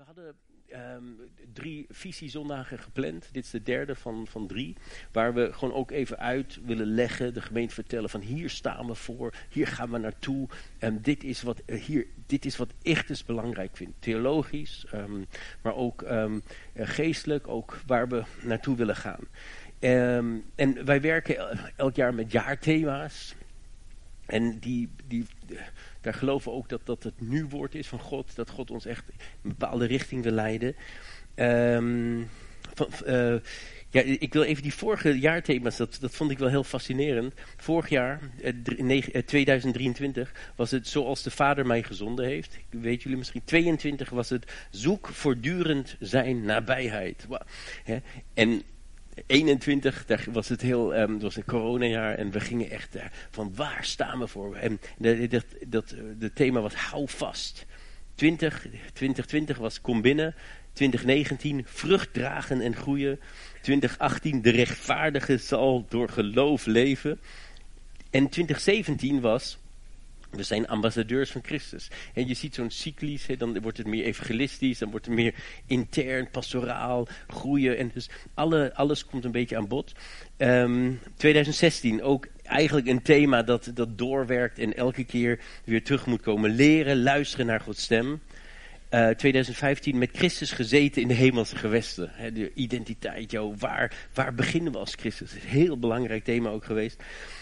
hadden 3 visiezondagen gepland. Dit is de derde van 3. Waar we gewoon ook even uit willen leggen. De gemeente vertellen van hier staan we voor. Hier gaan we naartoe. Dit is wat echt is belangrijk vindt. Theologisch. Maar ook geestelijk. Ook waar we naartoe willen gaan. En wij werken elk jaar met jaarthema's. En daar geloven we ook dat het nu-woord is van God. Dat God ons echt in een bepaalde richting wil leiden. Ik wil even die vorige jaarthema's, dat vond ik wel heel fascinerend. Vorig jaar, 2023, was het zoals de Vader mij gezonden heeft. Weet jullie misschien, 22 was het zoek voortdurend zijn nabijheid. Wow. En 21, daar was het het was een coronajaar en we gingen echt van waar staan we voor? En de thema was hou vast. 2020 was kom binnen. 2019 vrucht dragen en groeien. 2018 de rechtvaardige zal door geloof leven. En 2017 was we zijn ambassadeurs van Christus. En je ziet zo'n cyclisch, dan wordt het meer evangelistisch, dan wordt het meer intern, pastoraal, groeien. En dus alles komt een beetje aan bod. 2016 ook eigenlijk een thema dat doorwerkt en elke keer weer terug moet komen. Leren, luisteren naar Gods stem. 2015 met Christus gezeten in de hemelse gewesten. De identiteit, waar beginnen we als Christus? Dat is een heel belangrijk thema ook geweest.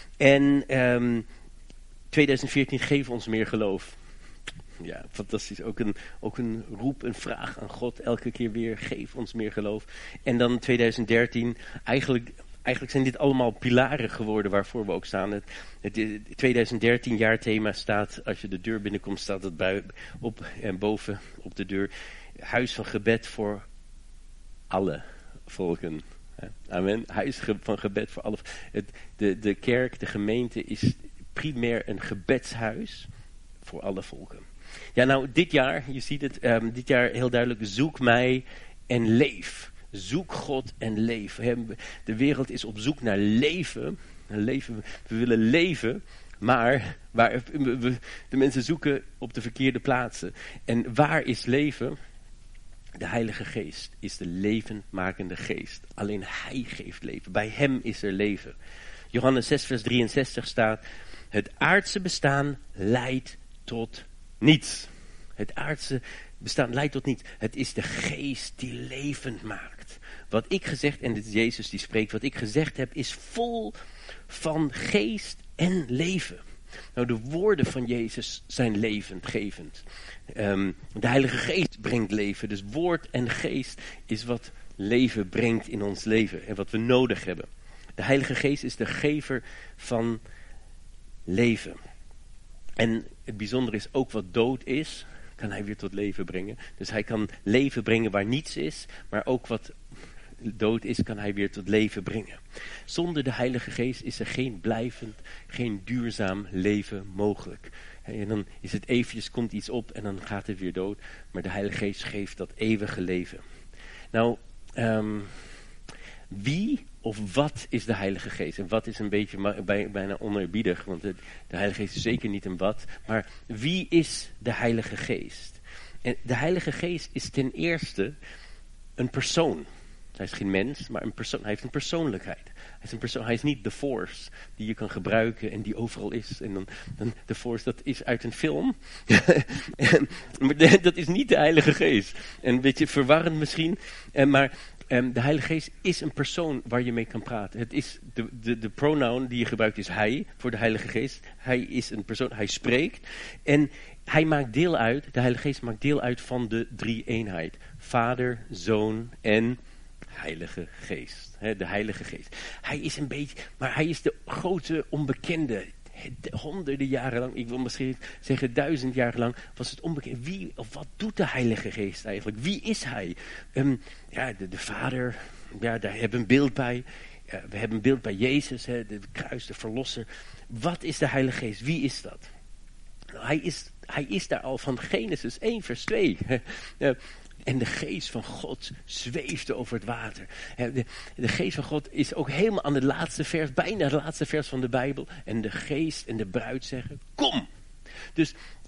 En 2014 geef ons meer geloof. Ja, fantastisch. Ook een roep, een vraag aan God. Elke keer weer, geef ons meer geloof. En dan 2013, eigenlijk zijn dit allemaal pilaren geworden waarvoor we ook staan. Het 2013 jaarthema staat, als je de deur binnenkomt, staat het boven op de deur. Huis van gebed voor alle volken. Amen. Huis van gebed voor alle. De kerk, de gemeente is primair een gebedshuis voor alle volken. Ja, nou, dit jaar, je ziet het, dit jaar heel duidelijk, zoek mij en leef. Zoek God en leef. De wereld is op zoek naar leven. We willen leven, maar de mensen zoeken op de verkeerde plaatsen. En waar is leven? De Heilige Geest is de levendmakende geest. Alleen Hij geeft leven. Bij Hem is er leven. Johannes 6 vers 63 staat: het aardse bestaan leidt tot niets. Het aardse bestaan leidt tot niets. Het is de geest die levend maakt. Wat ik gezegd, en dit is Jezus die spreekt, wat ik gezegd heb is vol van geest en leven. Nou, de woorden van Jezus zijn levendgevend. De Heilige Geest brengt leven. Dus woord en geest is wat leven brengt in ons leven en wat we nodig hebben. De Heilige Geest is de gever van leven. En het bijzondere is ook wat dood is, kan hij weer tot leven brengen. Dus hij kan leven brengen waar niets is, maar ook wat dood is, kan hij weer tot leven brengen. Zonder de Heilige Geest is er geen blijvend, geen duurzaam leven mogelijk. En dan is het eventjes, komt iets op en dan gaat het weer dood. Maar de Heilige Geest geeft dat eeuwige leven. Nou, wie of wat is de Heilige Geest? En wat is een beetje bijna oneerbiedig, want de Heilige Geest is zeker niet een wat. Maar wie is de Heilige Geest? En de Heilige Geest is ten eerste een persoon. Hij is geen mens, maar een persoon. Hij heeft een persoonlijkheid. Hij is niet de Force die je kan gebruiken en die overal is. En dan de Force, dat is uit een film. Maar dat is niet de Heilige Geest. En een beetje verwarrend misschien, maar de Heilige Geest is een persoon waar je mee kan praten. Het is de pronoun die je gebruikt is hij voor de Heilige Geest. Hij is een persoon, hij spreekt. En hij maakt deel uit, de Heilige Geest maakt deel uit van de drie-eenheid. Vader, Zoon en Heilige Geest. De Heilige Geest. Hij is een beetje, maar hij is de grote onbekende. Honderden jaren lang, ik wil misschien zeggen 1000 jaar lang, was het onbekend. Wie of wat doet de Heilige Geest eigenlijk? Wie is hij? De Vader, daar hebben we een beeld bij. We hebben een beeld bij Jezus, de kruis, de verlosser. Wat is de Heilige Geest? Wie is dat? Nou, hij is daar al van Genesis 1 vers 2. En de geest van God zweefde over het water. De geest van God is ook helemaal aan het laatste vers, bijna het laatste vers van de Bijbel. En de geest en de bruid zeggen, kom. Dus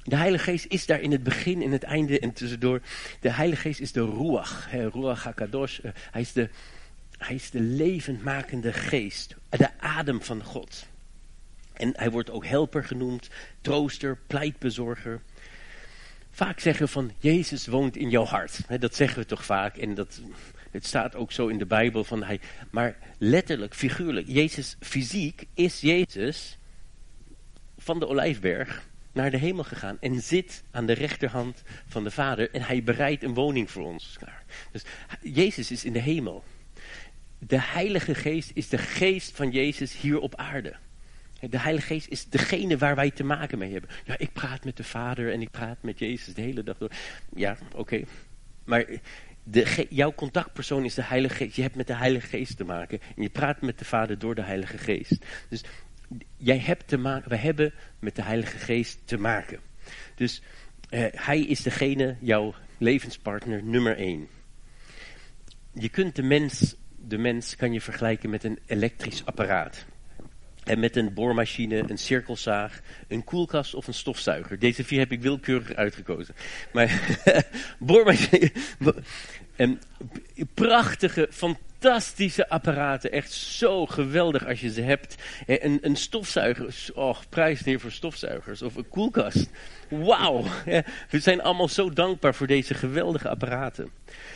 De Heilige Geest is daar in het begin, in het einde en tussendoor. De Heilige Geest is de Ruach, Ruach HaKadosh. Hij is de levendmakende geest, de adem van God. En hij wordt ook helper genoemd, trooster, pleitbezorger. Vaak zeggen we van, Jezus woont in jouw hart. Dat zeggen we toch vaak. En het staat ook zo in de Bijbel. Maar letterlijk, figuurlijk, Jezus fysiek is Jezus van de Olijfberg naar de hemel gegaan. En zit aan de rechterhand van de Vader. En hij bereidt een woning voor ons klaar. Dus Jezus is in de hemel. De Heilige Geest is de geest van Jezus hier op aarde. De Heilige Geest is degene waar wij te maken mee hebben. Ja, ik praat met de Vader en ik praat met Jezus de hele dag door. Ja, oké. Maar jouw contactpersoon is de Heilige Geest. Je hebt met de Heilige Geest te maken. En je praat met de Vader door de Heilige Geest. Dus wij hebben met de Heilige Geest te maken. Dus hij is degene, jouw levenspartner nummer 1. Je kunt de mens kan je vergelijken met een elektrisch apparaat. En met een boormachine, een cirkelzaag, een koelkast of een stofzuiger. Deze 4 heb ik willekeurig uitgekozen. Maar boormachine. En prachtige, fantastische apparaten. Echt zo geweldig als je ze hebt. Een stofzuiger. Oh, prijsneer voor stofzuigers. Of een koelkast. Wauw. We zijn allemaal zo dankbaar voor deze geweldige apparaten.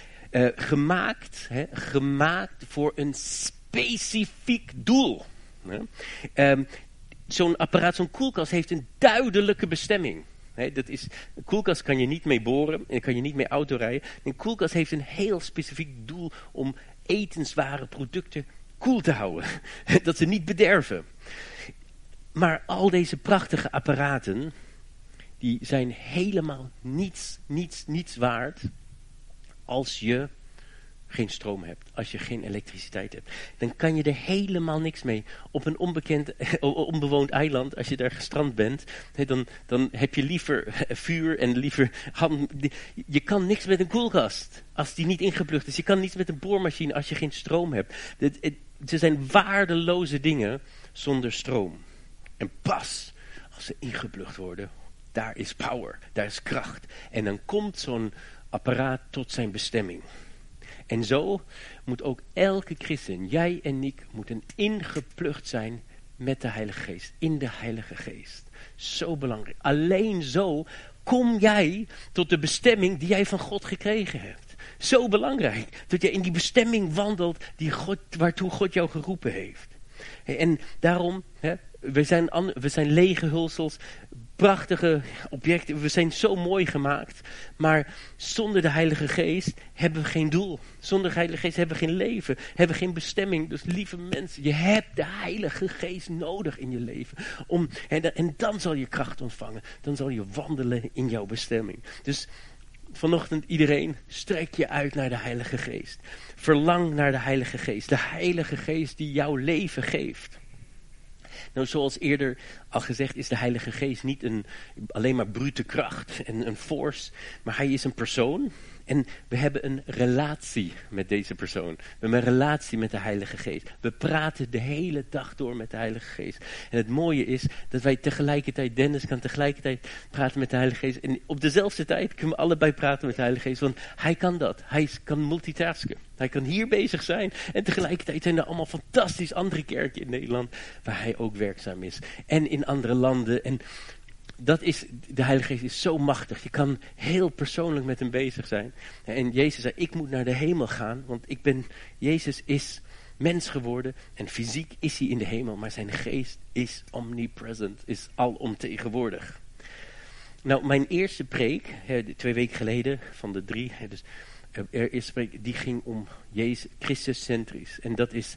Gemaakt voor een specifiek doel. Zo'n apparaat, zo'n koelkast heeft een duidelijke bestemming. Een koelkast kan je niet mee boren en kan je niet mee autorijden. Een koelkast heeft een heel specifiek doel om etensware producten koel te houden. Dat ze niet bederven. Maar al deze prachtige apparaten, die zijn helemaal niets waard als je geen stroom hebt, als je geen elektriciteit hebt. Dan kan je er helemaal niks mee. Op een onbewoond eiland, als je daar gestrand bent, dan heb je liever vuur en liever je kan niks met een koelkast, als die niet ingeplucht is. Je kan niets met een boormachine als je geen stroom hebt. Ze zijn waardeloze dingen zonder stroom. En pas als ze ingeplucht worden, daar is power, daar is kracht. En dan komt zo'n apparaat tot zijn bestemming. En zo moet ook elke christen, jij en ik, moeten ingeplucht zijn met de Heilige Geest. In de Heilige Geest. Zo belangrijk. Alleen zo kom jij tot de bestemming die jij van God gekregen hebt. Zo belangrijk. Dat jij in die bestemming wandelt waartoe God jou geroepen heeft. En daarom, we zijn lege hulsels, prachtige objecten, we zijn zo mooi gemaakt. Maar zonder de Heilige Geest hebben we geen doel. Zonder de Heilige Geest hebben we geen leven, hebben we geen bestemming. Dus lieve mensen, je hebt de Heilige Geest nodig in je leven. En dan zal je kracht ontvangen. Dan zal je wandelen in jouw bestemming. Dus vanochtend iedereen, strek je uit naar de Heilige Geest. Verlang naar de Heilige Geest. De Heilige Geest die jouw leven geeft. Nou, zoals eerder al gezegd is de Heilige Geest niet alleen maar brute kracht en een force, maar hij is een persoon. En we hebben een relatie met deze persoon. We hebben een relatie met de Heilige Geest. We praten de hele dag door met de Heilige Geest. En het mooie is dat wij tegelijkertijd, Dennis kan tegelijkertijd praten met de Heilige Geest. En op dezelfde tijd kunnen we allebei praten met de Heilige Geest. Want hij kan dat. Hij kan multitasken. Hij kan hier bezig zijn. En tegelijkertijd zijn er allemaal fantastisch andere kerken in Nederland waar hij ook werkzaam is. En in andere landen. En de Heilige Geest is zo machtig. Je kan heel persoonlijk met hem bezig zijn. En Jezus zei, ik moet naar de hemel gaan. Want Jezus is mens geworden. En fysiek is hij in de hemel. Maar zijn geest is omnipresent. Is alomtegenwoordig. Nou, mijn eerste preek, 2 weken geleden, van de 3. Dus eerste preek, die ging om Jezus, Christuscentrisch. En dat is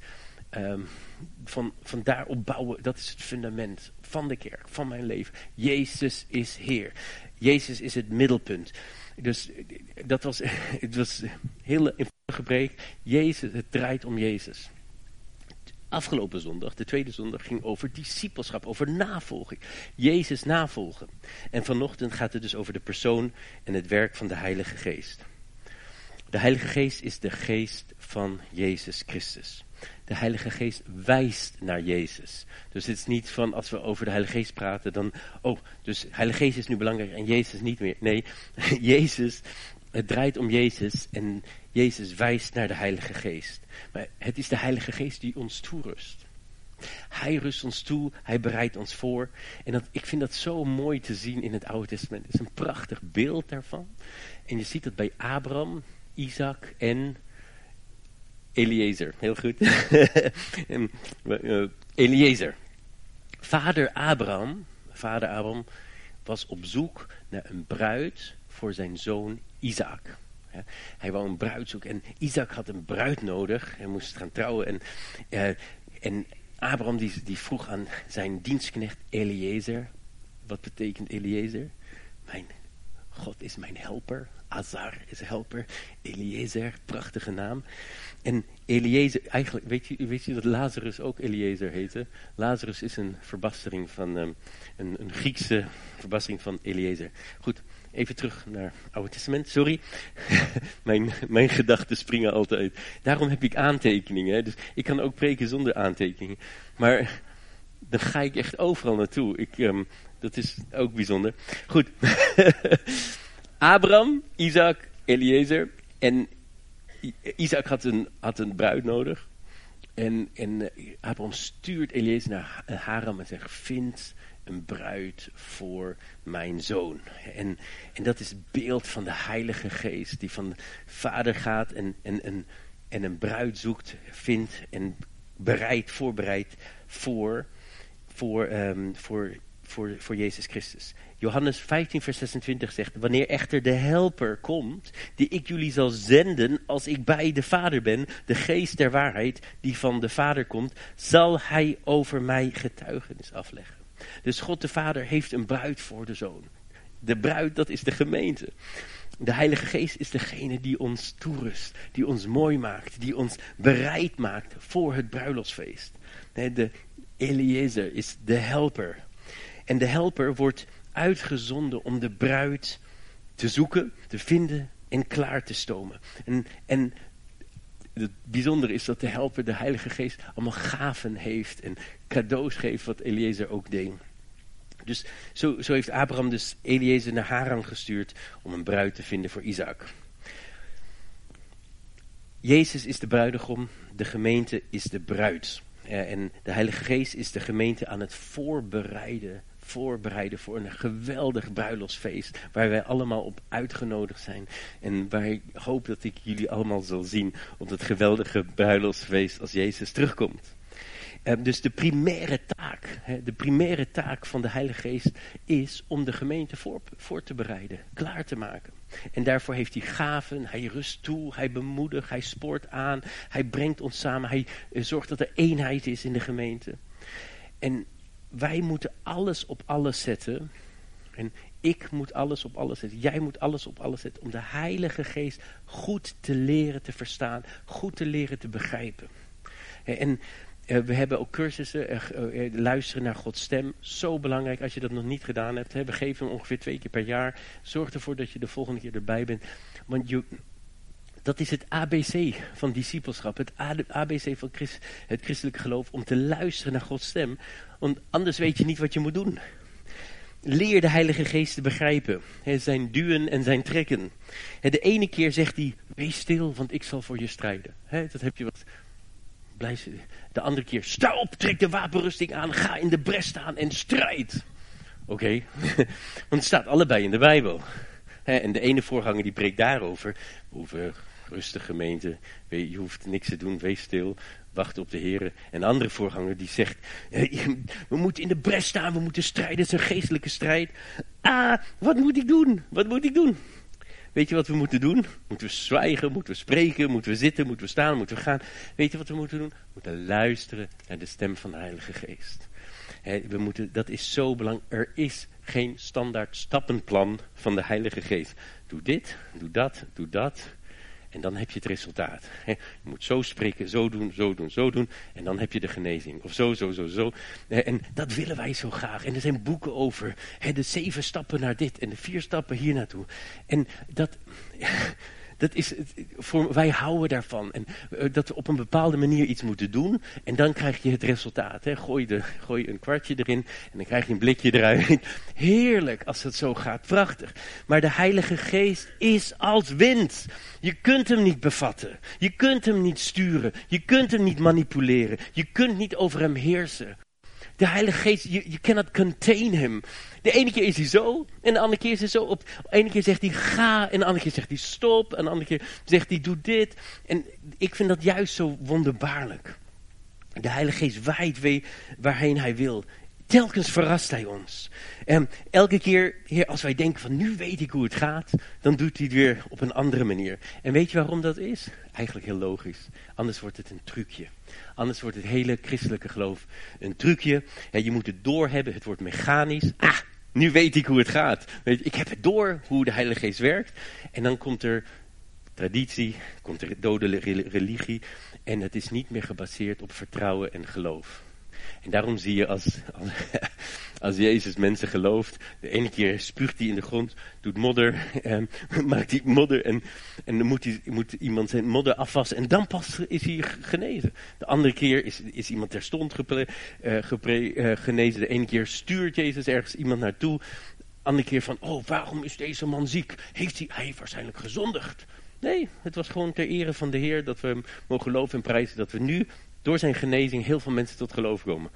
van daarop bouwen, dat is het fundament van de kerk, van mijn leven. Jezus is Heer. Jezus is het middelpunt. Dus het was een hele eenvoudige preek. Jezus, het draait om Jezus. Afgelopen zondag, de tweede zondag, ging over discipelschap, over navolging. Jezus navolgen. En vanochtend gaat het dus over de persoon en het werk van de Heilige Geest. De Heilige Geest is de geest van Jezus Christus. De Heilige Geest wijst naar Jezus. Dus het is niet van als we over de Heilige Geest praten, dan, dus de Heilige Geest is nu belangrijk en Jezus niet meer. Nee, het draait om Jezus en Jezus wijst naar de Heilige Geest. Maar het is de Heilige Geest die ons toerust. Hij rust ons toe, hij bereidt ons voor. En ik vind dat zo mooi te zien in het Oude Testament. Het is een prachtig beeld daarvan. En je ziet dat bij Abraham, Isaac en Eliezer. Heel goed. Eliezer. Vader Abraham was op zoek naar een bruid voor zijn zoon Isaac. Hij wou een bruid zoeken en Isaac had een bruid nodig. Hij moest gaan trouwen en Abraham die vroeg aan zijn dienstknecht Eliezer. Wat betekent Eliezer? God is mijn helper. Azar is helper. Eliezer, prachtige naam. En Eliezer, eigenlijk weet je dat Lazarus ook Eliezer heette? Lazarus is een verbastering van een Griekse verbastering van Eliezer. Goed, even terug naar het Oude Testament. Sorry, mijn gedachten springen altijd. Daarom heb ik aantekeningen. Hè? Dus ik kan ook preken zonder aantekeningen. Maar dan ga ik echt overal naartoe. Dat is ook bijzonder. Goed. Abraham, Isaac, Eliezer. En Isaac had een bruid nodig. En Abraham stuurt Eliezer naar Haran en zegt: vind een bruid voor mijn zoon. En dat is het beeld van de Heilige Geest. Die van de Vader gaat en een bruid zoekt, vindt en voorbereidt voor Jezus Christus. Johannes 15 vers 26 zegt: wanneer echter de helper komt, die ik jullie zal zenden als ik bij de Vader ben, de geest der waarheid die van de Vader komt, zal hij over mij getuigenis afleggen. Dus God de Vader heeft een bruid voor de Zoon. De bruid, dat is de gemeente. De Heilige Geest is degene die ons toerust, die ons mooi maakt, die ons bereid maakt voor het bruiloftsfeest. De Eliezer is de helper. En de helper wordt uitgezonden om de bruid te zoeken, te vinden en klaar te stomen. En het bijzondere is dat de helper, de Heilige Geest, allemaal gaven heeft en cadeaus geeft, wat Eliezer ook deed. Dus zo heeft Abraham dus Eliezer naar Haran gestuurd om een bruid te vinden voor Isaac. Jezus is de bruidegom, de gemeente is de bruid. En de Heilige Geest is de gemeente aan het voorbereiden voor een geweldig bruiloftsfeest, waar wij allemaal op uitgenodigd zijn. En waar ik hoop dat ik jullie allemaal zal zien op dat geweldige bruiloftsfeest als Jezus terugkomt. Dus de primaire taak van de Heilige Geest is om de gemeente voor te bereiden, klaar te maken. En daarvoor heeft hij gaven, hij rust toe, hij bemoedigt, hij spoort aan, hij brengt ons samen, hij zorgt dat er eenheid is in de gemeente. En wij moeten alles op alles zetten. En ik moet alles op alles zetten. Jij moet alles op alles zetten om de Heilige Geest goed te leren te verstaan, goed te leren te begrijpen. En we hebben ook cursussen, luisteren naar Gods stem. Zo belangrijk als je dat nog niet gedaan hebt. We geven hem ongeveer 2 keer per jaar. Zorg ervoor dat je de volgende keer erbij bent. Want dat is het ABC van discipelschap. Het ABC van het christelijke geloof. Om te luisteren naar Gods stem. Want anders weet je niet wat je moet doen. Leer de Heilige Geest te begrijpen. Zijn duwen en zijn trekken. De ene keer zegt hij: wees stil, want ik zal voor je strijden. Dat heb je wat. De andere keer: sta op, trek de wapenrusting aan, ga in de bres staan en strijd. Oké. Want het staat allebei in de Bijbel. En de ene voorganger die preekt daarover. Rustig gemeente, je hoeft niks te doen, wees stil, wacht op de Heer. En de andere voorganger die zegt: we moeten in de bres staan, we moeten strijden, het is een geestelijke strijd. Wat moet ik doen? Wat moet ik doen? Weet je wat we moeten doen? Moeten we zwijgen, moeten we spreken, moeten we zitten, moeten we staan, moeten we gaan. Weet je wat we moeten doen? We moeten luisteren naar de stem van de Heilige Geest. Dat is zo belangrijk. Er is geen standaard stappenplan van de Heilige Geest. Doe dit, doe dat, doe dat. En dan heb je het resultaat. Je moet zo spreken, zo doen, zo doen, zo doen. En dan heb je de genezing. Of zo. En dat willen wij zo graag. En er zijn boeken over. De 7 stappen naar dit. En de 4 stappen hier naartoe. En wij houden daarvan. En dat we op een bepaalde manier iets moeten doen. En dan krijg je het resultaat. Hè. Gooi een kwartje erin en dan krijg je een blikje eruit. Heerlijk als het zo gaat. Prachtig. Maar de Heilige Geest is als wind. Je kunt hem niet bevatten. Je kunt hem niet sturen. Je kunt hem niet manipuleren. Je kunt niet over hem heersen. De Heilige Geest, je cannot contain him. De ene keer is hij zo, en de andere keer is hij zo. De ene keer zegt hij ga, en de andere keer zegt hij stop, en de andere keer zegt hij doe dit. En ik vind dat juist zo wonderbaarlijk. De Heilige Geest waait waarheen hij wil. Telkens verrast hij ons. En elke keer, Heer, als wij denken van nu weet ik hoe het gaat, dan doet hij het weer op een andere manier. En weet je waarom dat is? Eigenlijk heel logisch. Anders wordt het een trucje. Anders wordt het hele christelijke geloof een trucje. Ja, je moet het doorhebben, het wordt mechanisch. Nu weet ik hoe het gaat. Weet je, ik heb het door hoe de Heilige Geest werkt. En dan komt er traditie, komt er dode religie. En het is niet meer gebaseerd op vertrouwen en geloof. En daarom zie je als Jezus mensen gelooft, de ene keer spuugt hij in de grond, doet modder, maakt hij modder en dan moet iemand zijn modder afwassen en dan pas is hij genezen. De andere keer is iemand terstond genezen. De ene keer stuurt Jezus ergens iemand naartoe. De andere keer van, waarom is deze man ziek? Hij heeft waarschijnlijk gezondigd. Nee, het was gewoon ter ere van de Heer dat we hem mogen loven en prijzen, dat we nu door zijn genezing heel veel mensen tot geloof komen.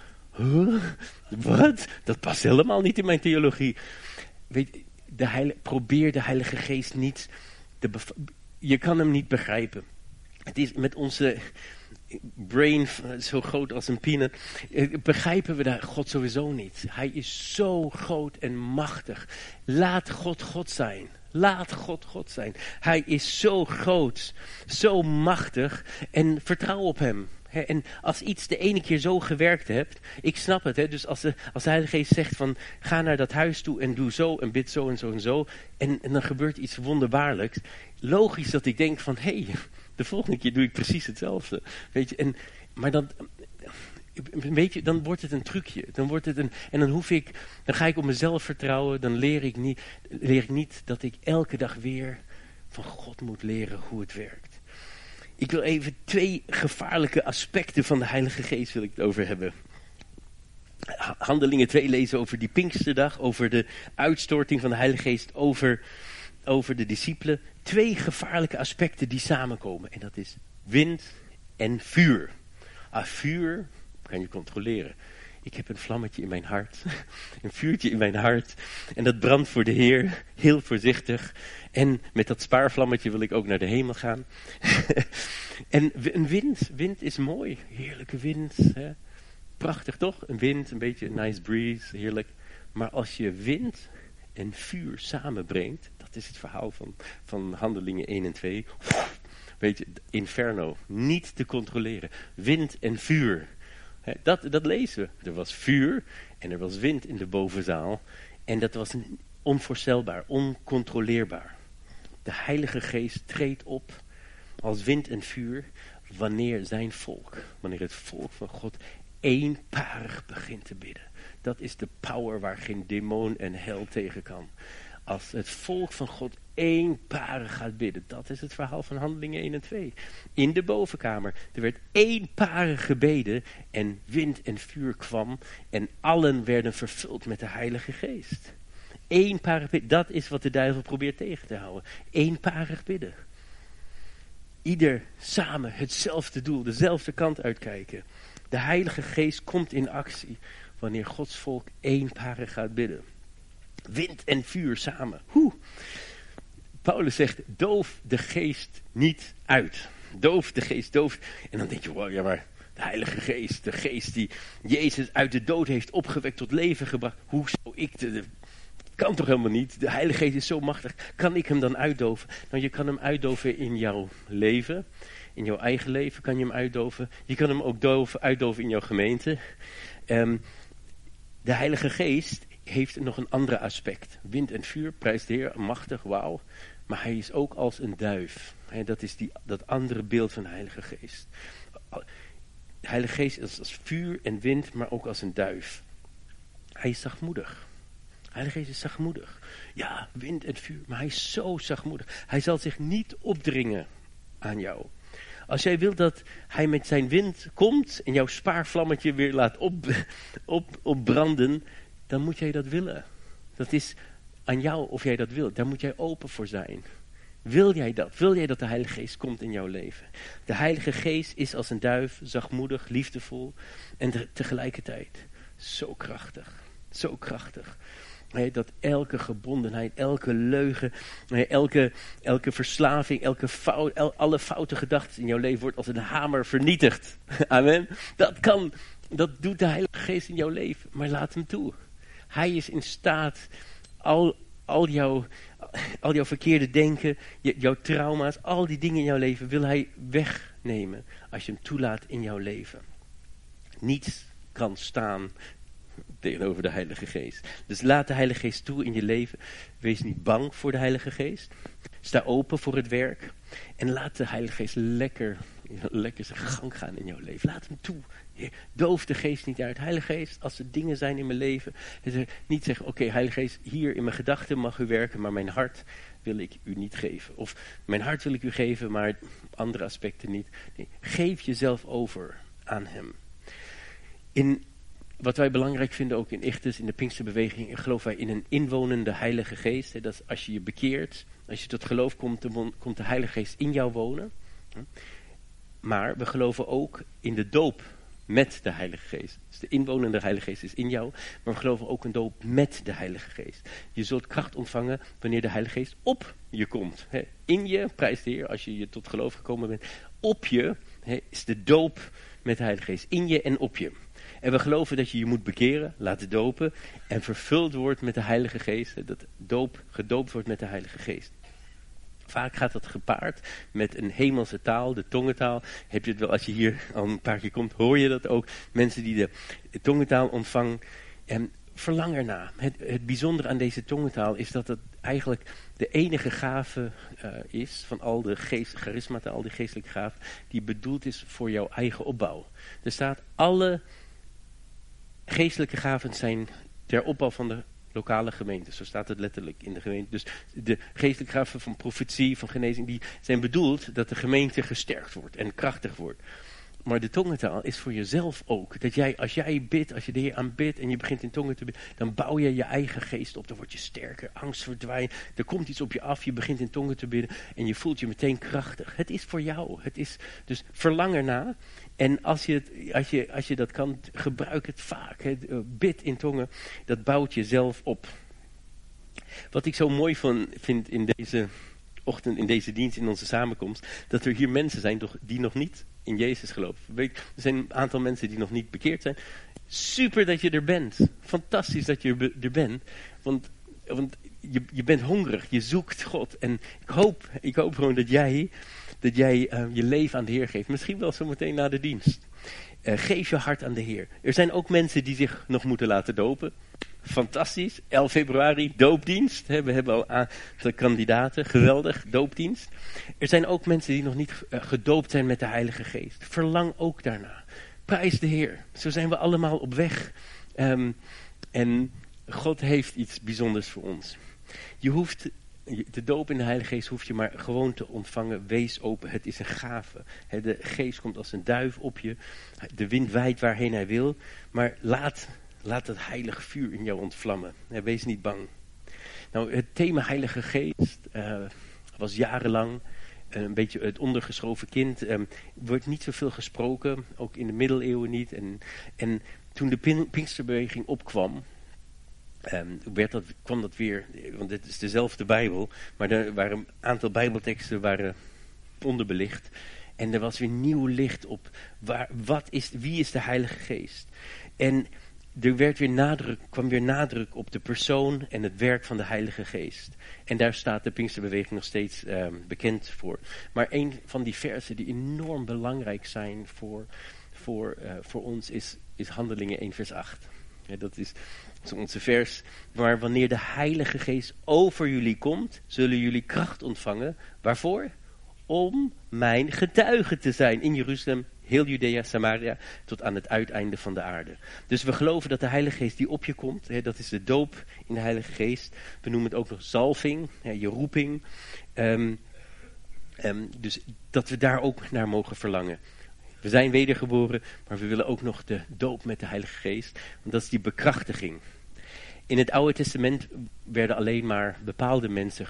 Wat? Dat past helemaal niet in mijn theologie. Weet, probeer de Heilige Geest niet je kan hem niet begrijpen. Het is met onze brain zo groot als een peanut. Begrijpen we God sowieso niet. Hij is zo groot en machtig. Laat God God zijn. Laat God God zijn. Hij is zo groot, zo machtig en vertrouw op hem. En als iets de ene keer zo gewerkt hebt, ik snap het. Dus als de Heilige Geest zegt van ga naar dat huis toe en doe zo en bid zo en zo en zo. En dan gebeurt iets wonderbaarlijks. Logisch dat ik denk van de volgende keer doe ik precies hetzelfde. Weet je, maar dan wordt het een trucje. Dan ga ik op mezelf vertrouwen. Dan leer ik niet dat ik elke dag weer van God moet leren hoe het werkt. Ik wil even 2 gevaarlijke aspecten van de Heilige Geest wil ik het over hebben. Handelingen 2 lezen over die Pinksterdag, over de uitstorting van de Heilige Geest, over de discipelen. 2 gevaarlijke aspecten die samenkomen. En dat is wind en vuur. Vuur kan je controleren. Ik heb een vlammetje in mijn hart. Een vuurtje in mijn hart. En dat brandt voor de Heer. Heel voorzichtig. En met dat spaarvlammetje wil ik ook naar de hemel gaan. En een wind. Wind is mooi. Heerlijke wind. Hè? Prachtig toch? Een wind, een beetje een nice breeze. Heerlijk. Maar als je wind en vuur samenbrengt. Dat is het verhaal van Handelingen 1 en 2. Weet je, inferno. Niet te controleren. Wind en vuur. Dat lezen we. Er was vuur en er was wind in de bovenzaal. En dat was onvoorstelbaar, oncontroleerbaar. De Heilige Geest treedt op als wind en vuur wanneer het volk van God eenparig begint te bidden. Dat is de power waar geen demon en hel tegen kan. Als het volk van God eenparig gaat bidden. Dat is het verhaal van Handelingen 1 en 2. In de bovenkamer. Er werd eenparig gebeden. En wind en vuur kwam. En allen werden vervuld met de Heilige Geest. Eenparig bidden. Dat is wat de duivel probeert tegen te houden. Eenparig bidden. Ieder samen hetzelfde doel. Dezelfde kant uitkijken. De Heilige Geest komt in actie. Wanneer Gods volk eenparig gaat bidden. Wind en vuur samen. Paulus zegt, doof de geest niet uit. Doof de geest, doof. En dan denk je, wow, ja maar de Heilige Geest, de geest die Jezus uit de dood heeft opgewekt tot leven gebracht. Hoe zou ik kan toch helemaal niet? De Heilige Geest is zo machtig. Kan ik hem dan uitdoven? Nou, je kan hem uitdoven in jouw leven. In jouw eigen leven kan je hem uitdoven. Je kan hem ook uitdoven in jouw gemeente. De Heilige Geest heeft nog een ander aspect. Wind en vuur, prijs de Heer, machtig, wauw. Maar hij is ook als een duif. Dat is dat andere beeld van de Heilige Geest. De Heilige Geest is als vuur en wind, maar ook als een duif. Hij is zachtmoedig. Heilige Geest is zachtmoedig. Ja, wind en vuur, maar hij is zo zachtmoedig. Hij zal zich niet opdringen aan jou. Als jij wilt dat hij met zijn wind komt en jouw spaarvlammetje weer laat opbranden, dan moet jij dat willen. Dat is aan jou of jij dat wilt. Daar moet jij open voor zijn. Wil jij dat? Wil jij dat de Heilige Geest komt in jouw leven? De Heilige Geest is als een duif, zachtmoedig, liefdevol en tegelijkertijd zo krachtig. Zo krachtig. Dat elke gebondenheid, elke leugen, elke verslaving, alle foute gedachten in jouw leven wordt als een hamer vernietigd. Amen. Dat doet de Heilige Geest in jouw leven. Maar laat hem toe. Hij is in staat al jouw verkeerde denken, jouw trauma's, al die dingen in jouw leven wil hij wegnemen als je hem toelaat in jouw leven. Niets kan staan tegenover de Heilige Geest. Dus laat de Heilige Geest toe in je leven. Wees niet bang voor de Heilige Geest. Sta open voor het werk. En laat de Heilige Geest lekker zijn gang gaan in jouw leven. Laat hem toe. Doof de Geest niet uit. Heilige Geest, als er dingen zijn in mijn leven. Niet zeggen, oké, Heilige Geest, hier in mijn gedachten mag u werken, maar mijn hart wil ik u niet geven. Of mijn hart wil ik u geven, maar andere aspecten niet. Nee, geef jezelf over aan hem. Wat wij belangrijk vinden ook in Ichthus, in de Pinksterbeweging, geloven wij in een inwonende Heilige Geest. Dat is als je je bekeert, als je tot geloof komt, komt de Heilige Geest in jou wonen. Maar we geloven ook in de doop met de Heilige Geest. Dus de inwonende Heilige Geest is in jou, maar we geloven ook een doop met de Heilige Geest. Je zult kracht ontvangen wanneer de Heilige Geest op je komt. In je, prijs de Heer, als je tot geloof gekomen bent. Op je is de doop met de Heilige Geest. In je en op je. En we geloven dat je je moet bekeren, laten dopen en vervuld wordt met de Heilige Geest. Dat gedoopt wordt met de Heilige Geest. Vaak gaat dat gepaard met een hemelse taal, de tongentaal. Heb je het wel, als je hier al een paar keer komt, hoor je dat ook. Mensen die de tongentaal ontvangen. En verlang erna. Het bijzondere aan deze tongentaal is dat het eigenlijk de enige gave is van al de charismata, al die geestelijke gaven, die bedoeld is voor jouw eigen opbouw. Er staat, alle geestelijke gaven zijn ter opbouw van de lokale gemeente. Zo staat het letterlijk in de gemeente. Dus de geestelijke gaven van profetie, van genezing, die zijn bedoeld dat de gemeente gesterkt wordt en krachtig wordt. Maar de tongentaal is voor jezelf ook. Dat jij, als jij bidt, als je de Heer aanbidt en je begint in tongen te bidden, dan bouw je je eigen geest op. Dan word je sterker, angst verdwijnt. Er komt iets op je af, je begint in tongen te bidden en je voelt je meteen krachtig. Het is voor jou. Het is, dus verlang erna. En als je dat kan, gebruik het vaak. Bid in tongen, dat bouwt jezelf op. Wat ik zo mooi vind in deze ochtend, in deze dienst, in onze samenkomst, dat er hier mensen zijn die nog niet in Jezus geloven. Er zijn een aantal mensen die nog niet bekeerd zijn. Super dat je er bent. Fantastisch dat je er bent. Want je bent hongerig, je zoekt God. En ik hoop gewoon dat jij je leven aan de Heer geeft. Misschien wel zo meteen na de dienst. Geef je hart aan de Heer. Er zijn ook mensen die zich nog moeten laten dopen. Fantastisch. 11 februari, doopdienst. We hebben al aantal kandidaten. Geweldig, doopdienst. Er zijn ook mensen die nog niet gedoopt zijn met de Heilige Geest. Verlang ook daarna. Prijs de Heer. Zo zijn we allemaal op weg. En God heeft iets bijzonders voor ons. Je hoeft te dopen in de Heilige Geest, hoef je maar gewoon te ontvangen. Wees open. Het is een gave. De Geest komt als een duif op je. De wind waait waarheen hij wil. Maar laat het heilige vuur in jou ontvlammen. Wees niet bang. Nou, het thema Heilige Geest was jarenlang een beetje het ondergeschoven kind. Wordt niet zoveel gesproken, ook in de middeleeuwen niet. En toen de Pinksterbeweging opkwam, kwam dat weer, want het is dezelfde Bijbel, maar er waren een aantal Bijbelteksten waren onderbelicht. En er was weer nieuw licht op wie is de Heilige Geest. En er kwam weer nadruk op de persoon en het werk van de Heilige Geest. En daar staat de Pinksterbeweging nog steeds bekend voor. Maar een van die versen die enorm belangrijk zijn voor ons is Handelingen 1 vers 8. Ja, dat is onze vers. Maar wanneer de Heilige Geest over jullie komt, zullen jullie kracht ontvangen. Waarvoor? Om mijn getuige te zijn in Jeruzalem, heel Judea, Samaria, tot aan het uiteinde van de aarde. Dus we geloven dat de Heilige Geest die op je komt, dat is de doop in de Heilige Geest. We noemen het ook nog zalving, je roeping. Dus dat we daar ook naar mogen verlangen. We zijn wedergeboren, maar we willen ook nog de doop met de Heilige Geest. Want dat is die bekrachtiging. In het Oude Testament werden alleen maar bepaalde mensen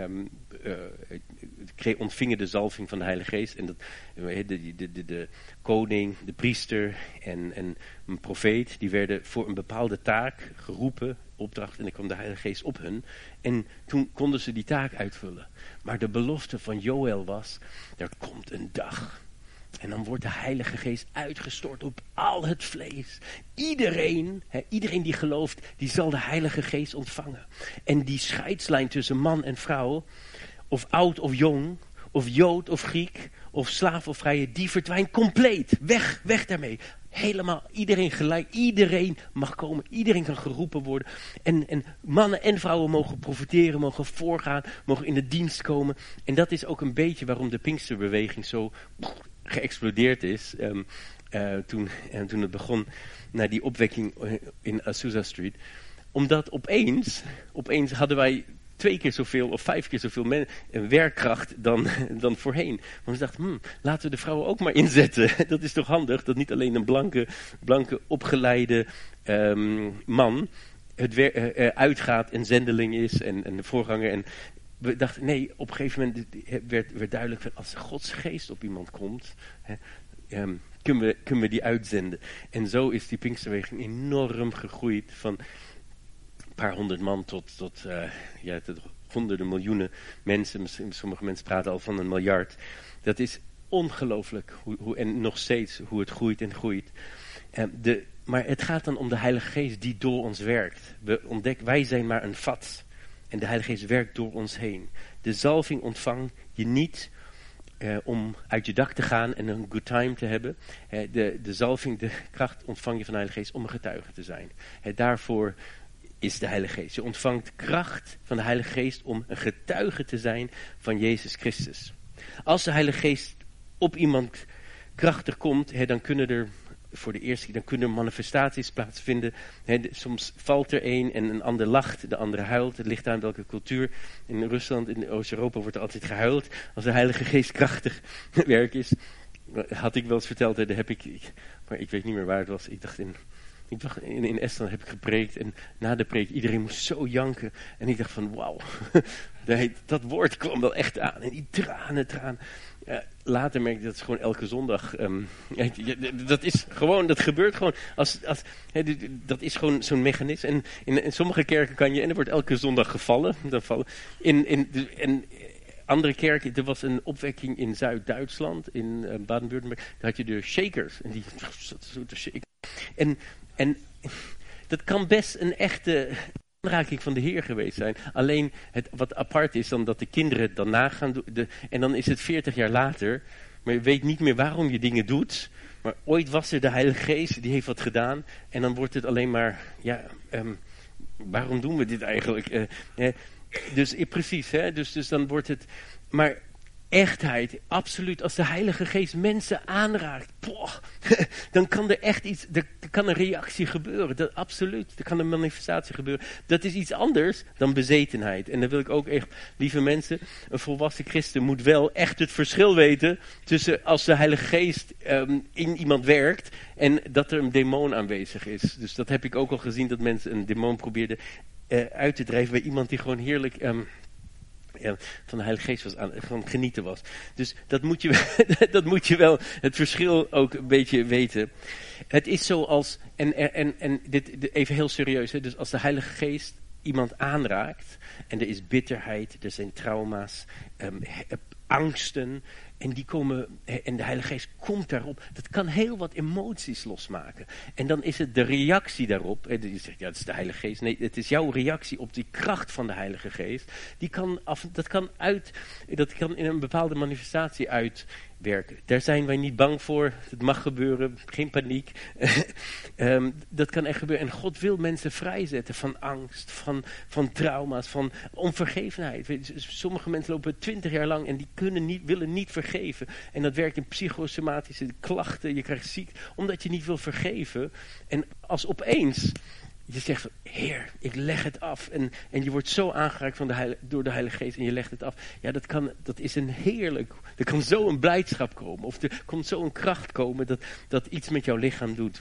ontvingen de zalving van de Heilige Geest. En dat, de koning, de priester en een profeet, die werden voor een bepaalde taak geroepen, opdracht, en dan kwam de Heilige Geest op hun. En toen konden ze die taak uitvullen. Maar de belofte van Joël was, er komt een dag. En dan wordt de Heilige Geest uitgestort op al het vlees. Iedereen die gelooft, die zal de Heilige Geest ontvangen. En die scheidslijn tussen man en vrouw, of oud of jong, of Jood of Griek, of slaaf of vrije, die verdwijnt compleet. Weg daarmee. Helemaal, iedereen gelijk, iedereen mag komen, iedereen kan geroepen worden. En mannen en vrouwen mogen profiteren, mogen voorgaan, mogen in de dienst komen. En dat is ook een beetje waarom de Pinksterbeweging zo geëxplodeerd is. Toen het begon, na die opwekking in Azusa Street. Omdat opeens hadden wij 2 keer zoveel of 5 keer zoveel werkkracht dan voorheen. Maar we dachten, laten we de vrouwen ook maar inzetten. Dat is toch handig, dat niet alleen een blanke opgeleide man uitgaat en zendeling is en de voorganger. En we dachten, nee, op een gegeven moment werd duidelijk, als Gods geest op iemand komt, kunnen we die uitzenden. En zo is die Pinksterbeweging enorm gegroeid van een paar honderd man tot honderden miljoenen mensen. Sommige mensen praten al van 1 miljard. Dat is ongelooflijk en nog steeds hoe het groeit en groeit. Maar het gaat dan om de Heilige Geest die door ons werkt. We ontdekken, wij zijn maar een vat. En de Heilige Geest werkt door ons heen. De zalving ontvang je niet om uit je dak te gaan en een good time te hebben. De zalving, de kracht ontvang je van de Heilige Geest om een getuige te zijn. Daarvoor is de Heilige Geest. Je ontvangt kracht van de Heilige Geest om een getuige te zijn van Jezus Christus. Als de Heilige Geest op iemand krachtig komt, dan kunnen er voor de eerste keer, dan kunnen er manifestaties plaatsvinden. Soms valt er een en een ander lacht, de andere huilt. Het ligt aan welke cultuur. In Rusland, in Oost-Europa wordt er altijd gehuild als de Heilige Geest krachtig werk is. Had ik wel eens verteld, maar ik weet niet meer waar het was. Ik dacht in Estland heb ik gepreekt en na de preek, iedereen moest zo janken. En ik dacht van, wauw, dat woord kwam wel echt aan. En die tranen. Later merk ik dat het gewoon elke zondag, dat gebeurt gewoon. Dat is gewoon zo'n mechanisme. En in sommige kerken kan je, en er wordt elke zondag gevallen. In andere kerken, er was een opwekking in Zuid-Duitsland, in Baden-Württemberg. Daar had je de shakers. En die te shaken. En dat kan best een echte aanraking van de Heer geweest zijn. Alleen wat apart is dan dat de kinderen het dan nagaan doen. En dan is het 40 jaar later. Maar je weet niet meer waarom je dingen doet. Maar ooit was er de Heilige Geest, die heeft wat gedaan. En dan wordt het alleen maar, waarom doen we dit eigenlijk? Dus precies, dus dan wordt het. Maar echtheid, absoluut. Als de Heilige Geest mensen aanraakt, dan kan er echt iets, er kan een reactie gebeuren. Absoluut, er kan een manifestatie gebeuren. Dat is iets anders dan bezetenheid. En dan wil ik ook echt, lieve mensen, een volwassen christen moet wel echt het verschil weten tussen als de Heilige Geest in iemand werkt en dat er een demon aanwezig is. Dus dat heb ik ook al gezien, dat mensen een demon probeerden uit te drijven bij iemand die gewoon heerlijk van de Heilige Geest gewoon genieten was. Dus dat moet je wel het verschil ook een beetje weten. Het is zoals, en dit even heel serieus, dus als de Heilige Geest iemand aanraakt en er is bitterheid, er zijn trauma's, angsten, en die komen, en de Heilige Geest komt daarop. Dat kan heel wat emoties losmaken. En dan is het de reactie daarop. Je zegt, ja, het is de Heilige Geest. Nee, het is jouw reactie op die kracht van de Heilige Geest. Dat kan in een bepaalde manifestatie uit werken. Daar zijn wij niet bang voor. Het mag gebeuren. Geen paniek. Dat kan echt gebeuren. En God wil mensen vrijzetten van angst, van trauma's, van onvergevenheid. Sommige mensen lopen 20 jaar lang en die willen niet vergeven. En dat werkt in psychosomatische klachten. Je krijgt ziekte omdat je niet wil vergeven. En als opeens je zegt van, Heer, ik leg het af. En je wordt zo aangeraakt door de Heilige Geest en je legt het af. Ja, dat is een heerlijk. Er kan zo een blijdschap komen. Of er komt zo een kracht komen dat iets met jouw lichaam doet.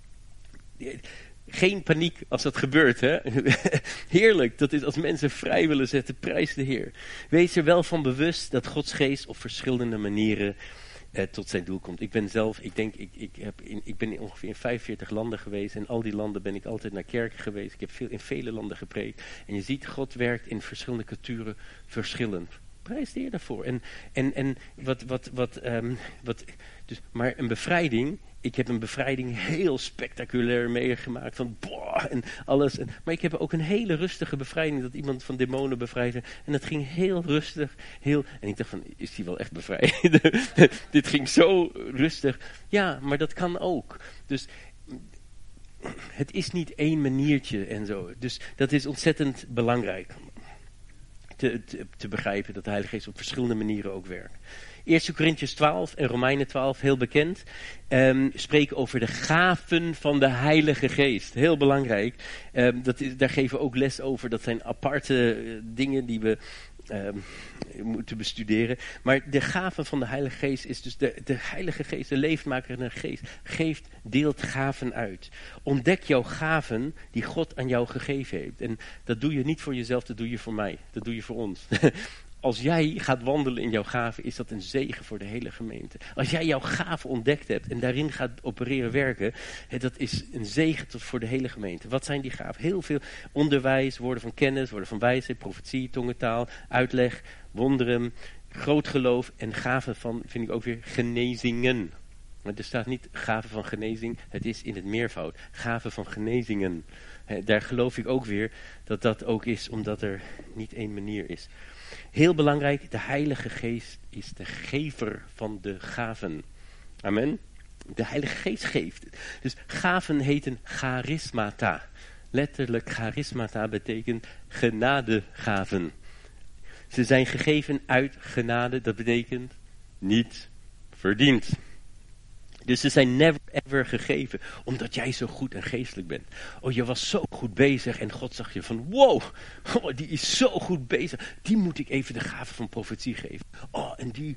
Geen paniek als dat gebeurt, hè. Heerlijk, dat is als mensen vrij willen zetten, prijs de Heer. Wees er wel van bewust dat Gods Geest op verschillende manieren tot zijn doel komt. Ik ben zelf, ik ben ongeveer in 45 landen geweest. En al die landen ben ik altijd naar kerken geweest. Ik heb in vele landen gepreekt. En je ziet, God werkt in verschillende culturen verschillend. Prijs de Heer daarvoor. Maar een bevrijding, ik heb een bevrijding heel spectaculair meegemaakt. Van boah, en alles. Maar ik heb ook een hele rustige bevrijding. Dat iemand van demonen bevrijdde. En dat ging heel rustig. En ik dacht van, is die wel echt bevrijd? Dit ging zo rustig. Ja, maar dat kan ook. Dus het is niet één maniertje en zo. Dus dat is ontzettend belangrijk. Te begrijpen dat de Heilige Geest op verschillende manieren ook werkt. 1 Korinthiërs 12 en Romeinen 12, heel bekend, spreken over de gaven van de Heilige Geest. Heel belangrijk. Daar geven we ook les over. Dat zijn aparte dingen die we moeten bestuderen. Maar de gaven van de Heilige Geest is dus de Heilige Geest, de leefmakende Geest, deelt gaven uit. Ontdek jouw gaven die God aan jou gegeven heeft. En dat doe je niet voor jezelf, dat doe je voor mij. Dat doe je voor ons. Als jij gaat wandelen in jouw gaven, is dat een zegen voor de hele gemeente. Als jij jouw gaven ontdekt hebt en daarin gaat opereren werken, dat is een zegen voor de hele gemeente. Wat zijn die gaven? Heel veel onderwijs, woorden van kennis, woorden van wijsheid, profetie, tongentaal, uitleg, wonderen, groot geloof en gaven van, vind ik ook weer, genezingen. Maar er staat niet gaven van genezing, het is in het meervoud. Gaven van genezingen. Daar geloof ik ook weer dat ook is, omdat er niet één manier is. Heel belangrijk, de Heilige Geest is de gever van de gaven. Amen. De Heilige Geest geeft. Dus gaven heten charismata. Letterlijk charismata betekent genadegaven. Ze zijn gegeven uit genade, dat betekent niet verdiend. Dus ze zijn never ever gegeven, omdat jij zo goed en geestelijk bent. Oh, je was zo goed bezig en God zag je van, wow, die is zo goed bezig. Die moet ik even de gave van profetie geven. Oh, en die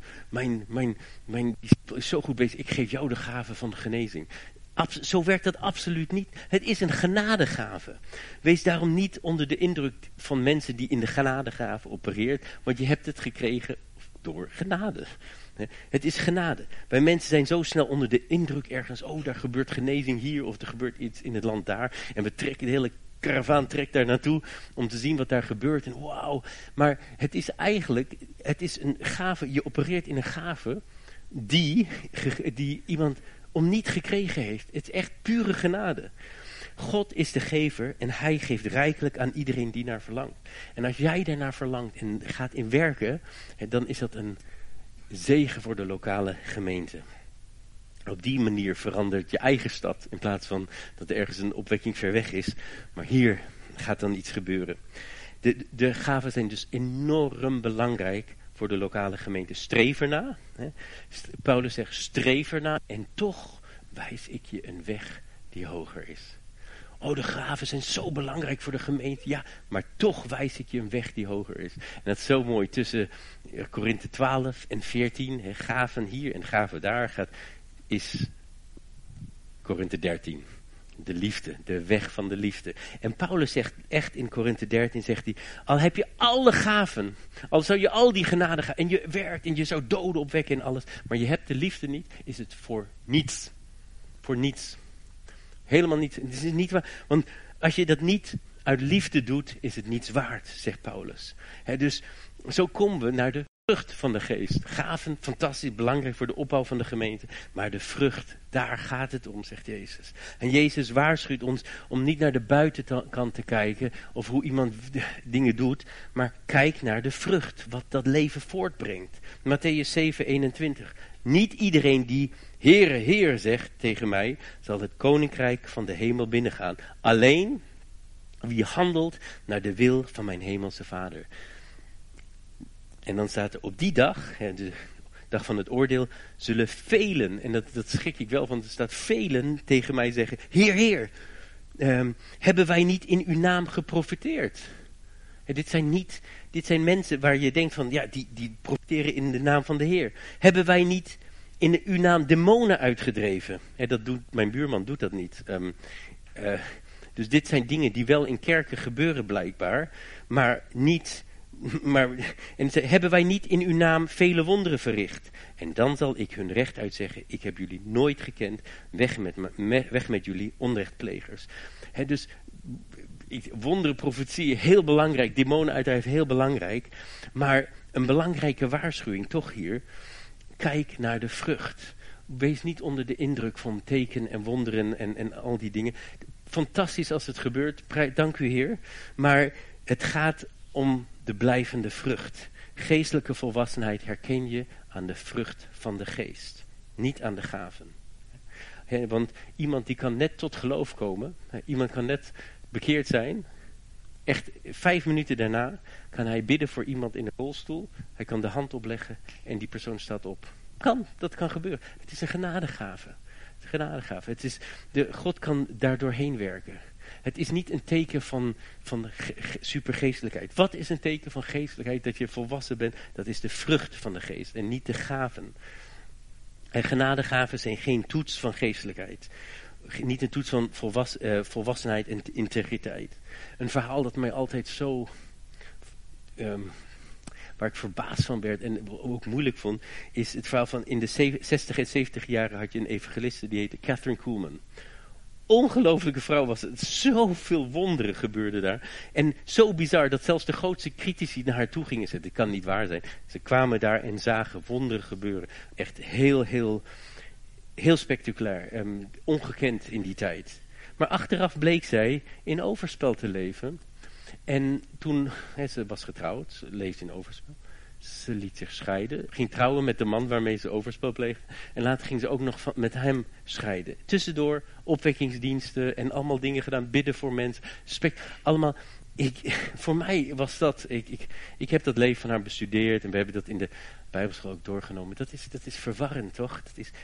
is zo goed bezig. Ik geef jou de gave van de genezing. Zo werkt dat absoluut niet. Het is een genadegave. Wees daarom niet onder de indruk van mensen die in de genadegave opereert, want je hebt het gekregen door genade. Het is genade. Wij mensen zijn zo snel onder de indruk ergens, oh, daar gebeurt genezing hier of er gebeurt iets in het land daar. En we trekken de hele karavaan daar naartoe om te zien wat daar gebeurt. En wauw. Maar het is eigenlijk, het is een gave, je opereert in een gave die iemand niet gekregen heeft. Het is echt pure genade. God is de gever en hij geeft rijkelijk aan iedereen die naar verlangt. En als jij daarnaar verlangt en gaat in werken, dan is dat een zegen voor de lokale gemeente. Op die manier verandert je eigen stad, in plaats van dat er ergens een opwekking ver weg is. Maar hier gaat dan iets gebeuren. De gaven zijn dus enorm belangrijk voor de lokale gemeente. Streef erna. Paulus zegt, streef erna en toch wijs ik je een weg die hoger is. Oh, de gaven zijn zo belangrijk voor de gemeente. Ja, maar toch wijs ik je een weg die hoger is. En dat is zo mooi. Tussen Korinthe 12 en 14. Gaven hier en gaven daar is Korinthe 13. De liefde, de weg van de liefde. En Paulus zegt echt in Korinthe 13, zegt hij, al heb je alle gaven, al zou je al die genade gaan, en je werkt en je zou doden opwekken en alles, maar je hebt de liefde niet, is het voor niets. Voor niets. Helemaal niet. Het is niet waar. Want als je dat niet uit liefde doet, is het niets waard, zegt Paulus. Dus zo komen we naar de vrucht van de geest. Gaven, fantastisch, belangrijk voor de opbouw van de gemeente. Maar de vrucht, daar gaat het om, zegt Jezus. En Jezus waarschuwt ons om niet naar de buitenkant te kijken of hoe iemand dingen doet. Maar kijk naar de vrucht, wat dat leven voortbrengt. Mattheüs 7:21. Niet iedereen die Heere, Heer zegt tegen mij, zal het koninkrijk van de hemel binnengaan. Alleen wie handelt naar de wil van mijn hemelse Vader. En dan staat er op die dag, de dag van het oordeel, zullen velen, en dat schrik ik wel, want er staat velen tegen mij zeggen, Heer, Heer, hebben wij niet in uw naam geprofeteerd? Dit zijn mensen waar je denkt van, ja, die profiteren in de naam van de Heer. Hebben wij niet in uw naam demonen uitgedreven? Mijn buurman doet dat niet. Dus dit zijn dingen die wel in kerken gebeuren blijkbaar, maar niet... en hebben wij niet in uw naam vele wonderen verricht? En dan zal ik hun recht uitzeggen, ik heb jullie nooit gekend, weg met jullie onrechtplegers. Dus wonderen, profetieën, heel belangrijk, demonen uitdrijven, heel belangrijk, maar een belangrijke waarschuwing toch hier, kijk naar de vrucht. Wees niet onder de indruk van teken en wonderen en al die dingen. Fantastisch als het gebeurt, dank u Heer, maar het gaat om de blijvende vrucht. Geestelijke volwassenheid herken je aan de vrucht van de geest. Niet aan de gaven. Want iemand die kan net tot geloof komen. Iemand kan net bekeerd zijn. Echt 5 minuten daarna kan hij bidden voor iemand in een rolstoel. Hij kan de hand opleggen en die persoon staat op. Dat kan gebeuren. Het is een genadegave. God kan daar doorheen werken. Het is niet een teken van supergeestelijkheid. Wat is een teken van geestelijkheid? Dat je volwassen bent, dat is de vrucht van de geest en niet de gaven. En genadegaven zijn geen toets van geestelijkheid. Niet een toets van volwassenheid en integriteit. Een verhaal dat mij altijd zo... waar ik verbaasd van werd en ook moeilijk vond, is het verhaal van in de 60 en 70 jaren had je een evangeliste, die heette Catherine Kuhlman. Ongelooflijke vrouw was het. Zoveel wonderen gebeurden daar. En zo bizar dat zelfs de grootste critici naar haar toe gingen zetten. Dat kan niet waar zijn. Ze kwamen daar en zagen wonderen gebeuren. Echt heel spectaculair. Ongekend in die tijd. Maar achteraf bleek zij in overspel te leven. En toen, ze was getrouwd, ze leefde in overspel. Ze liet zich scheiden, ging trouwen met de man waarmee ze overspel pleegde. En later ging ze ook nog met hem scheiden. Tussendoor opwekkingsdiensten en allemaal dingen gedaan, bidden voor mensen. Allemaal, voor mij was dat, ik heb dat leven van haar bestudeerd en we hebben dat in de Bijbelschool ook doorgenomen. Dat is verwarrend, toch?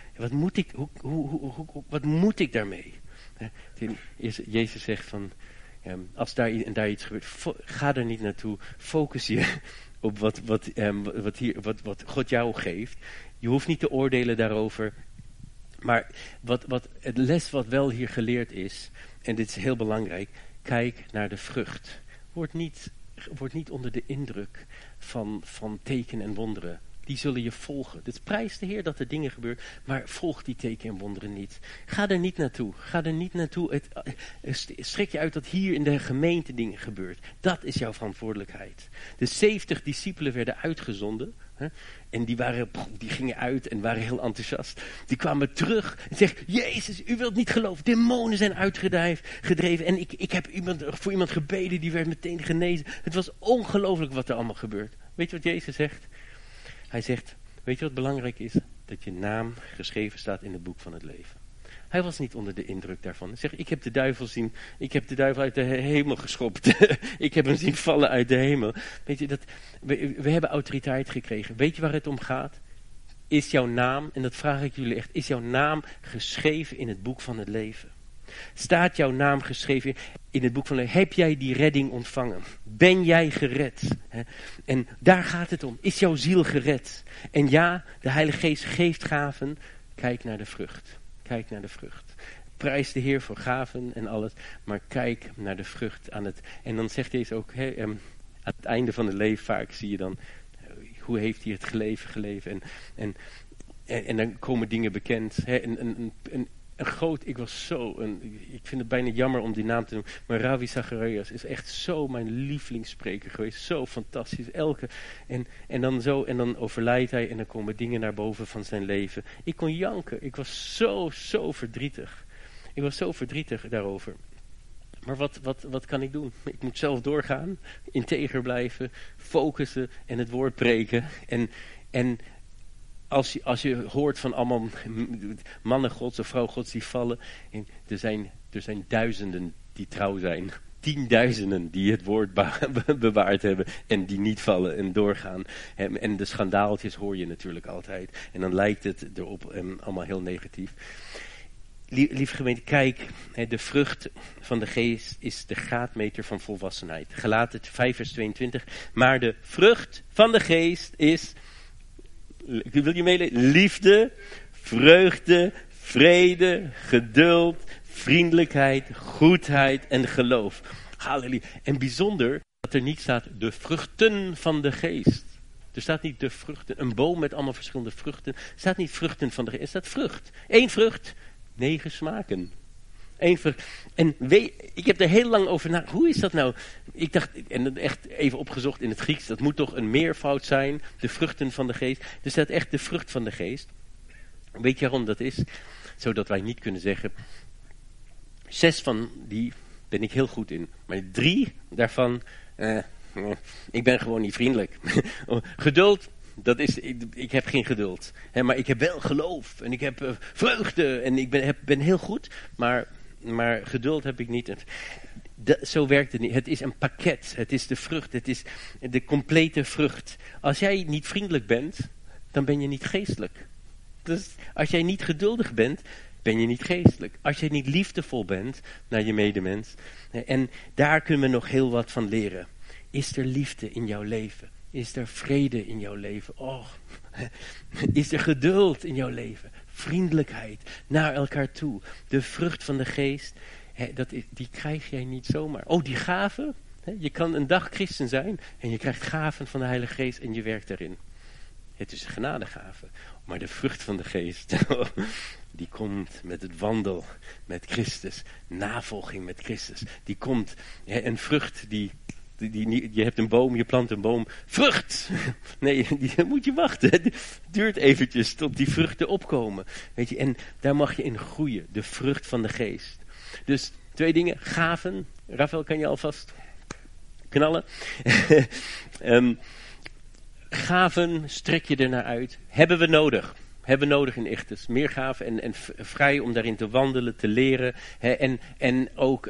Wat moet ik daarmee? Jezus zegt van, als daar iets gebeurt, ga er niet naartoe, focus je op wat God jou geeft. Je hoeft niet te oordelen daarover. Maar het les wat wel hier geleerd is, en dit is heel belangrijk, kijk naar de vrucht. Word niet onder de indruk van tekenen en wonderen. Die zullen je volgen. Dus prijs de Heer dat er dingen gebeuren, maar volg die tekenen en wonderen niet. Ga er niet naartoe. Strek je uit dat hier in de gemeente dingen gebeurt. Dat is jouw verantwoordelijkheid. De 70 discipelen werden uitgezonden. En die gingen uit en waren heel enthousiast. Die kwamen terug en zeggen, Jezus, u wilt niet geloven. Demonen zijn uitgedreven. En ik heb voor iemand gebeden, die werd meteen genezen. Het was ongelooflijk wat er allemaal gebeurt. Weet je wat Jezus zegt? Hij zegt, weet je wat belangrijk is? Dat je naam geschreven staat in het boek van het leven. Hij was niet onder de indruk daarvan. Hij zegt, ik heb de duivel uit de hemel geschopt. Ik heb hem zien vallen uit de hemel. Weet je, we hebben autoriteit gekregen. Weet je waar het om gaat? Is jouw naam, en dat vraag ik jullie echt, is jouw naam geschreven in het boek van het leven? Staat jouw naam geschreven in het boek van het leven? Heb jij die redding ontvangen? Ben jij gered? En daar gaat het om. Is jouw ziel gered? En ja, de Heilige Geest geeft gaven. Kijk naar de vrucht. Kijk naar de vrucht. Prijs de Heer voor gaven en alles. Maar kijk naar de vrucht aan het... En dan zegt Jezus ook... aan het einde van het leven vaak zie je dan... hoe heeft hij het geleven. En dan komen dingen bekend. ik vind het bijna jammer om die naam te noemen, maar Ravi Zacharias is echt zo mijn lievelingsspreker geweest. Zo fantastisch. En dan overlijdt hij en dan komen dingen naar boven van zijn leven. Ik kon janken. Ik was zo verdrietig. Ik was zo verdrietig daarover. Maar wat kan ik doen? Ik moet zelf doorgaan, integer blijven, focussen en het woord preken. En als je hoort van allemaal mannen gods of vrouw gods die vallen. En er zijn duizenden die trouw zijn. 10.000 die het woord bewaard hebben en die niet vallen en doorgaan. En de schandaaltjes hoor je natuurlijk altijd. En dan lijkt het erop allemaal heel negatief. Lieve gemeente, kijk, de vrucht van de geest is de graadmeter van volwassenheid. Galaten 5 vers 22. Maar de vrucht van de geest is, wil je meelezen? Liefde, vreugde, vrede, geduld, vriendelijkheid, goedheid en geloof. Halleluja. En bijzonder dat er niet staat de vruchten van de geest. Er staat niet de vruchten, een boom met allemaal verschillende vruchten. Er staat niet vruchten van de geest, er staat vrucht. 1 vrucht. 9 smaken. 1 vrucht. En ik heb er heel lang over na. Hoe is dat nou? Ik dacht, en echt even opgezocht in het Grieks. Dat moet toch een meervoud zijn. De vruchten van de geest. Er staat echt de vrucht van de geest. Weet je waarom dat is? Zodat wij niet kunnen zeggen. 6 van die ben ik heel goed in. Maar 3 daarvan. Ik ben gewoon niet vriendelijk. Geduld. Ik heb geen geduld. Maar ik heb wel geloof. En ik heb vreugde. En ik ben heel goed. Maar geduld heb ik niet. Zo werkt het niet. Het is een pakket. Het is de vrucht. Het is de complete vrucht. Als jij niet vriendelijk bent, dan ben je niet geestelijk. Dus als jij niet geduldig bent, ben je niet geestelijk. Als jij niet liefdevol bent naar je medemens. En daar kunnen we nog heel wat van leren. Is er liefde in jouw leven? Is er vrede in jouw leven? Oh, is er geduld in jouw leven? Vriendelijkheid naar elkaar toe. De vrucht van de geest, die krijg jij niet zomaar. Oh, die gaven. Je kan een dag christen zijn en je krijgt gaven van de Heilige Geest en je werkt daarin. Het is een genadegave. Maar de vrucht van de geest, die komt met het wandel met Christus. Navolging met Christus. Die komt, een vrucht je hebt een boom, je plant een boom. Vrucht! Nee, die moet je wachten. Het duurt eventjes tot die vruchten opkomen. Weet je, en daar mag je in groeien. De vrucht van de geest. Dus 2 dingen. Gaven. Rafael, kan je alvast knallen? Gaven, strek je ernaar uit. Hebben we nodig. Hebben we nodig in Ichthus. Meer gaven en vrij om daarin te wandelen, te leren. En ook...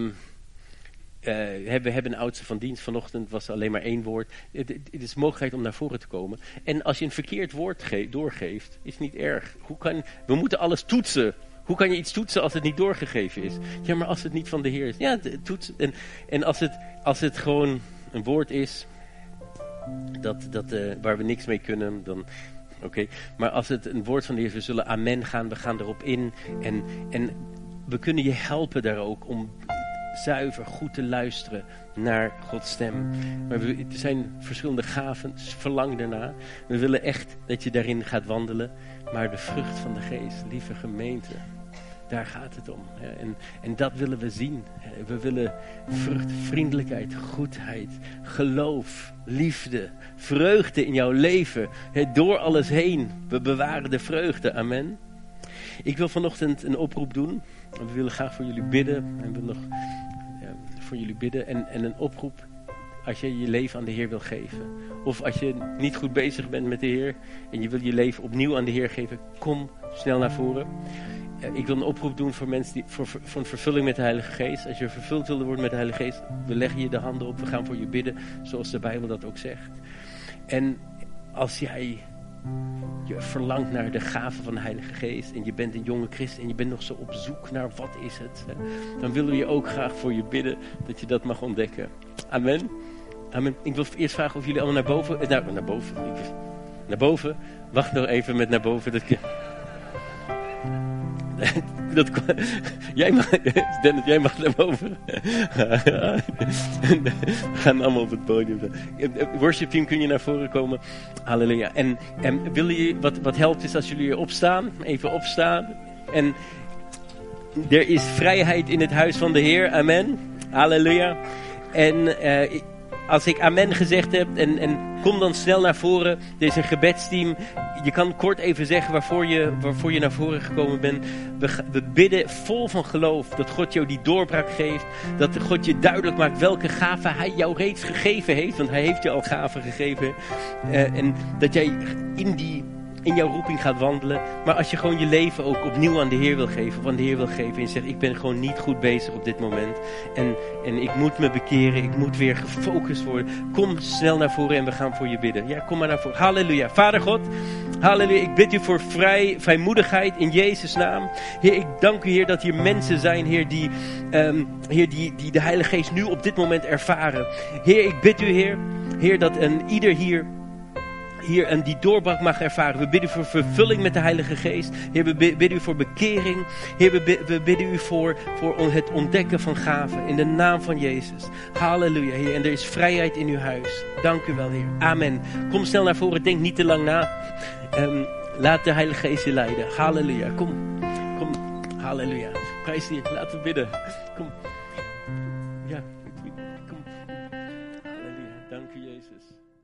we hebben een oudste van dienst vanochtend, was alleen maar 1 woord. Het is mogelijkheid om naar voren te komen. En als je een verkeerd woord doorgeeft, is niet erg. We moeten alles toetsen. Hoe kan je iets toetsen als het niet doorgegeven is? Ja, maar als het niet van de Heer is. Ja, toetsen. En als het gewoon een woord is, waar we niks mee kunnen, dan... Oké. Maar als het een woord van de Heer is, we zullen amen gaan, we gaan erop in. En we kunnen je helpen daar ook om... zuiver, goed te luisteren naar Gods stem. Maar er zijn verschillende gaven, verlang daarna. We willen echt dat je daarin gaat wandelen. Maar de vrucht van de geest, lieve gemeente, daar gaat het om. En dat willen we zien. We willen vrucht, vriendelijkheid, goedheid, geloof, liefde, vreugde in jouw leven. Door alles heen. We bewaren de vreugde. Amen. Ik wil vanochtend een oproep doen. We willen graag voor jullie bidden. En we willen nog voor jullie bidden. En een oproep als je je leven aan de Heer wil geven. Of als je niet goed bezig bent met de Heer. En je wil je leven opnieuw aan de Heer geven. Kom snel naar voren. Ik wil een oproep doen voor mensen die voor een vervulling met de Heilige Geest. Als je vervuld wilde worden met de Heilige Geest. We leggen je de handen op. We gaan voor je bidden. Zoals de Bijbel dat ook zegt. En als jij... je verlangt naar de gave van de Heilige Geest en je bent een jonge christen en je bent nog zo op zoek naar wat is het, dan willen we je ook graag voor je bidden dat je dat mag ontdekken. Amen. Amen. Ik wil eerst vragen of jullie allemaal naar boven. Naar boven. Wacht nog even met naar boven. Dennis, jij mag naar boven. We gaan allemaal op het podium. Worship team, kun je naar voren komen? Halleluja. En willen jullie, wat helpt is als jullie opstaan. Even opstaan. En er is vrijheid in het huis van de Heer. Amen. Halleluja. En als ik amen gezegd heb en kom dan snel naar voren. Er is een gebedsteam. Je kan kort even zeggen waarvoor je naar voren gekomen bent. We bidden vol van geloof dat God jou die doorbraak geeft. Dat God je duidelijk maakt welke gaven Hij jou reeds gegeven heeft. Want Hij heeft je al gaven gegeven. En dat jij in jouw roeping gaat wandelen. Maar als je gewoon je leven ook opnieuw aan de Heer wil geven. Of aan de Heer wil geven. En je zegt, ik ben gewoon niet goed bezig op dit moment. En ik moet me bekeren. Ik moet weer gefocust worden. Kom snel naar voren en we gaan voor je bidden. Ja, kom maar naar voren. Halleluja. Vader God. Halleluja. Ik bid u voor vrijmoedigheid in Jezus' naam. Heer, ik dank u, Heer, dat hier mensen zijn, Heer, die de Heilige Geest nu op dit moment ervaren. Heer, ik bid u, Heer, dat ieder hier en die doorbraak mag ervaren. We bidden voor vervulling met de Heilige Geest. Heer, we bidden u voor bekering. Heer, we bidden u voor het ontdekken van gaven. In de naam van Jezus. Halleluja, Heer. En er is vrijheid in uw huis. Dank u wel, Heer. Amen. Kom snel naar voren. Denk niet te lang na. Laat de Heilige Geest je leiden. Halleluja. Kom. Halleluja. Prijs de Heer. Laten we bidden. Kom. Ja. Kom. Halleluja. Dank u, Jezus.